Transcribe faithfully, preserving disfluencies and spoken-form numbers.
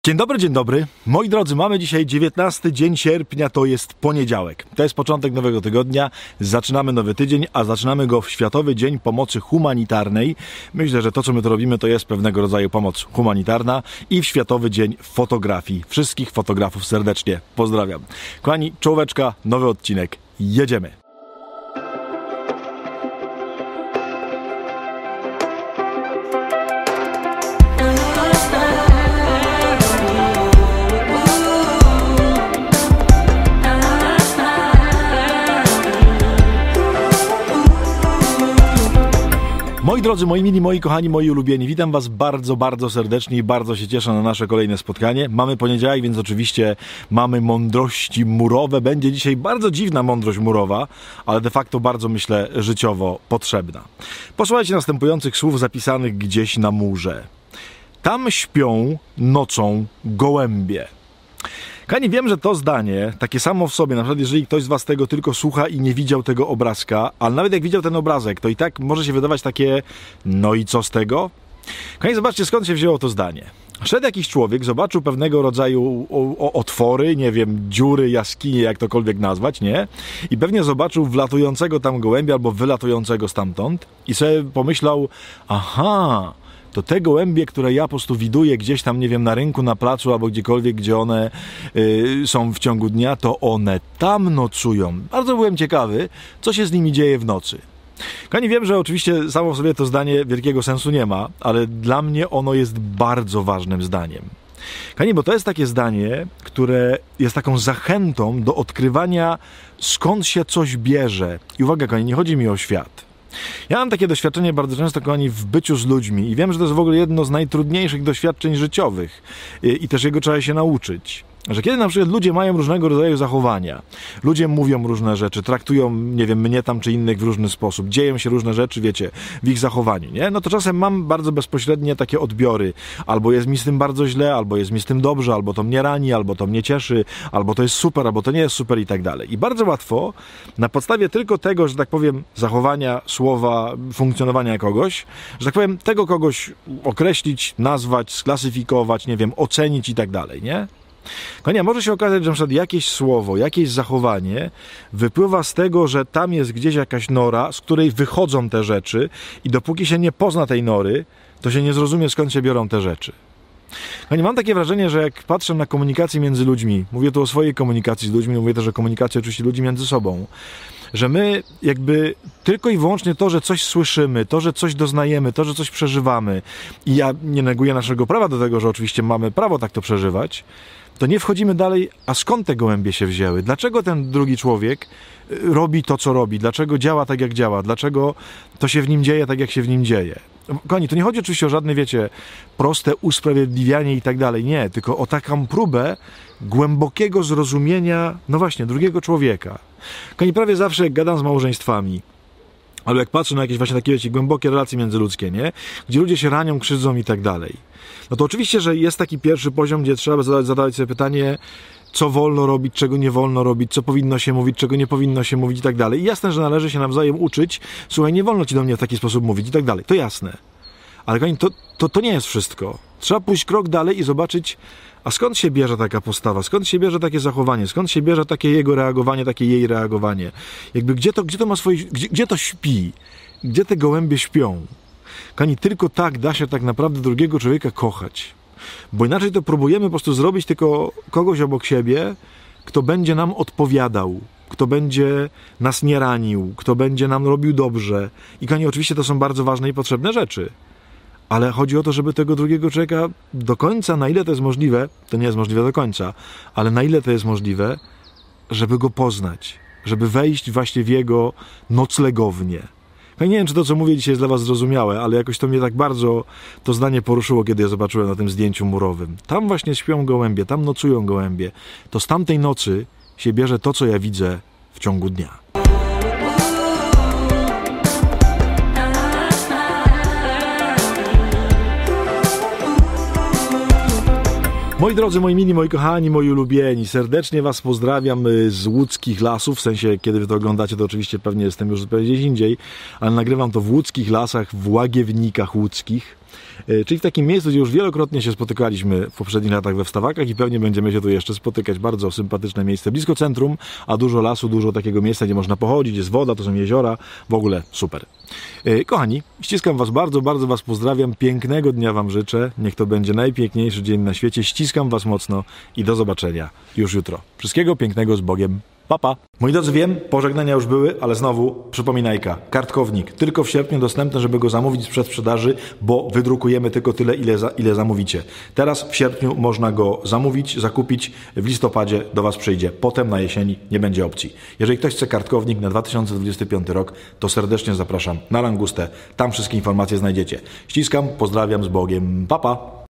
Dzień dobry, dzień dobry. Moi drodzy, mamy dzisiaj dziewiętnasty dzień sierpnia, to jest poniedziałek. To jest początek nowego tygodnia, zaczynamy nowy tydzień, a zaczynamy go w Światowy Dzień Pomocy Humanitarnej. Myślę, że to, co my tu robimy, to jest pewnego rodzaju pomoc humanitarna i w Światowy Dzień Fotografii. Wszystkich fotografów serdecznie pozdrawiam. Kochani, czołóweczka, nowy odcinek, jedziemy. Moi drodzy, moi mili, moi kochani, moi ulubieni, witam was bardzo, bardzo serdecznie i bardzo się cieszę na nasze kolejne spotkanie. Mamy poniedziałek, więc oczywiście mamy mądrości murowe. Będzie dzisiaj bardzo dziwna mądrość murowa, ale de facto bardzo, myślę, życiowo potrzebna. Posłuchajcie następujących słów zapisanych gdzieś na murze. Tam śpią nocą gołębie. Kochani, wiem, że to zdanie, takie samo w sobie, na przykład jeżeli ktoś z was tego tylko słucha i nie widział tego obrazka, ale nawet jak widział ten obrazek, to i tak może się wydawać takie, no i co z tego? Kochani, zobaczcie, skąd się wzięło to zdanie. Szedł jakiś człowiek, zobaczył pewnego rodzaju o, o, otwory, nie wiem, dziury, jaskinie, jak tokolwiek nazwać, nie? I pewnie zobaczył wlatującego tam gołębia albo wylatującego stamtąd i sobie pomyślał, aha, to te gołębie, które ja po prostu widuję gdzieś tam, nie wiem, na rynku, na placu albo gdziekolwiek, gdzie one y, są w ciągu dnia, to one tam nocują. Bardzo byłem ciekawy, co się z nimi dzieje w nocy. Kochani, wiem, że oczywiście samo w sobie to zdanie wielkiego sensu nie ma, ale dla mnie ono jest bardzo ważnym zdaniem. Kochani, bo to jest takie zdanie, które jest taką zachętą do odkrywania, skąd się coś bierze. I uwaga, kochani, nie chodzi mi o świat. Ja mam takie doświadczenie bardzo często, kochani, w byciu z ludźmi i wiem, że to jest w ogóle jedno z najtrudniejszych doświadczeń życiowych i, i też jego trzeba się nauczyć. Że kiedy na przykład ludzie mają różnego rodzaju zachowania, ludzie mówią różne rzeczy, traktują, nie wiem, mnie tam czy innych w różny sposób, dzieją się różne rzeczy, wiecie, w ich zachowaniu, nie? No to czasem mam bardzo bezpośrednie takie odbiory. Albo jest mi z tym bardzo źle, albo jest mi z tym dobrze, albo to mnie rani, albo to mnie cieszy, albo to jest super, albo to nie jest super i tak dalej. I bardzo łatwo na podstawie tylko tego, że tak powiem, zachowania, słowa, funkcjonowania kogoś, że tak powiem, tego kogoś określić, nazwać, sklasyfikować, nie wiem, ocenić i tak dalej, nie? Kochani, może się okazać, że na przykład jakieś słowo, jakieś zachowanie wypływa z tego, że tam jest gdzieś jakaś nora, z której wychodzą te rzeczy i dopóki się nie pozna tej nory, to się nie zrozumie, skąd się biorą te rzeczy. Kochani, mam takie wrażenie, że jak patrzę na komunikację między ludźmi, mówię tu o swojej komunikacji z ludźmi, mówię też o komunikacji oczywiście ludzi między sobą, że my jakby tylko i wyłącznie to, że coś słyszymy, to, że coś doznajemy, to, że coś przeżywamy i ja nie neguję naszego prawa do tego, że oczywiście mamy prawo tak to przeżywać, to nie wchodzimy dalej, a skąd te gołębie się wzięły? Dlaczego ten drugi człowiek robi to, co robi? Dlaczego działa tak, jak działa? Dlaczego to się w nim dzieje tak, jak się w nim dzieje? Kochani, to nie chodzi oczywiście o żadne, wiecie, proste usprawiedliwianie i tak dalej. Nie, tylko o taką próbę głębokiego zrozumienia, no właśnie, drugiego człowieka. Kochani, prawie zawsze jak gadam z małżeństwami, albo jak patrzę na jakieś właśnie takie, wiecie, głębokie relacje międzyludzkie, nie? Gdzie ludzie się ranią, krzywdzą i tak dalej. No to oczywiście, że jest taki pierwszy poziom, gdzie trzeba zadać, zadawać sobie pytanie, co wolno robić, czego nie wolno robić, co powinno się mówić, czego nie powinno się mówić i tak dalej. I jasne, że należy się nawzajem uczyć, słuchaj, nie wolno ci do mnie w taki sposób mówić i tak dalej. To jasne. Ale kochani, to, to, to nie jest wszystko. Trzeba pójść krok dalej i zobaczyć, a skąd się bierze taka postawa, skąd się bierze takie zachowanie, skąd się bierze takie jego reagowanie, takie jej reagowanie. Jakby gdzie to, gdzie to ma swoje, gdzie, gdzie to śpi, gdzie te gołębie śpią. Kochani, tylko tak da się tak naprawdę drugiego człowieka kochać. Bo inaczej to próbujemy po prostu zrobić tylko kogoś obok siebie, kto będzie nam odpowiadał, kto będzie nas nie ranił, kto będzie nam robił dobrze. I kochani, oczywiście to są bardzo ważne i potrzebne rzeczy. Ale chodzi o to, żeby tego drugiego człowieka do końca, na ile to jest możliwe, to nie jest możliwe do końca, ale na ile to jest możliwe, żeby go poznać, żeby wejść właśnie w jego noclegownię. Ja nie wiem, czy to, co mówię dzisiaj jest dla was zrozumiałe, ale jakoś to mnie tak bardzo to zdanie poruszyło, kiedy je zobaczyłem na tym zdjęciu murowym. Tam właśnie śpią gołębie, tam nocują gołębie. To z tamtej nocy się bierze to, co ja widzę w ciągu dnia. Moi drodzy, moi mili, moi kochani, moi ulubieni, serdecznie was pozdrawiam z łódzkich lasów, w sensie, kiedy wy to oglądacie, to oczywiście pewnie jestem już zupełnie gdzieś indziej, ale nagrywam to w łódzkich lasach, w Łagiewnikach łódzkich, czyli w takim miejscu, gdzie już wielokrotnie się spotykaliśmy w poprzednich latach we Wstawakach i pewnie będziemy się tu jeszcze spotykać. Bardzo sympatyczne miejsce, blisko centrum, a dużo lasu, dużo takiego miejsca, gdzie można pochodzić, jest woda, to są jeziora, w ogóle super. Kochani, ściskam was bardzo, bardzo was pozdrawiam, pięknego dnia wam życzę, niech to będzie najpiękniejszy dzień na świecie, ściskam was mocno i do zobaczenia już jutro. Wszystkiego pięknego, z Bogiem. Pa, pa. Moi drodzy, wiem, pożegnania już były, ale znowu przypominajka. Kartkownik tylko w sierpniu dostępny, żeby go zamówić z przedsprzedaży, bo wydrukujemy tylko tyle, ile, za, ile zamówicie. Teraz w sierpniu można go zamówić, zakupić, w listopadzie do was przyjdzie. Potem na jesieni nie będzie opcji. Jeżeli ktoś chce kartkownik na dwa tysiące dwudziesty piąty rok, to serdecznie zapraszam na Langustę. Tam wszystkie informacje znajdziecie. Ściskam, pozdrawiam, z Bogiem. Pa, pa.